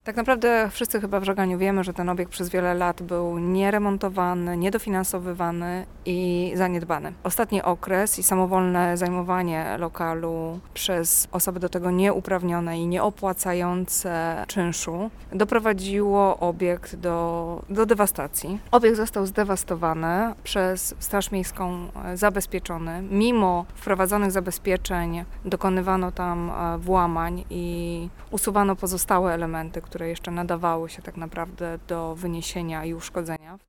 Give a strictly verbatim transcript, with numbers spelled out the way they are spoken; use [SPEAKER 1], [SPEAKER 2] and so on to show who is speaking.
[SPEAKER 1] Tak naprawdę wszyscy chyba w Żaganiu wiemy, że ten obiekt przez wiele lat był nieremontowany, niedofinansowywany i zaniedbany. Ostatni okres i samowolne zajmowanie lokalu przez osoby do tego nieuprawnione i nieopłacające czynszu doprowadziło obiekt do, do dewastacji. Obiekt został zdewastowany, przez Straż Miejską zabezpieczony. Mimo wprowadzonych zabezpieczeń dokonywano tam włamań i usuwano pozostałe elementy, które jeszcze nadawały się tak naprawdę do wyniesienia i uszkodzenia.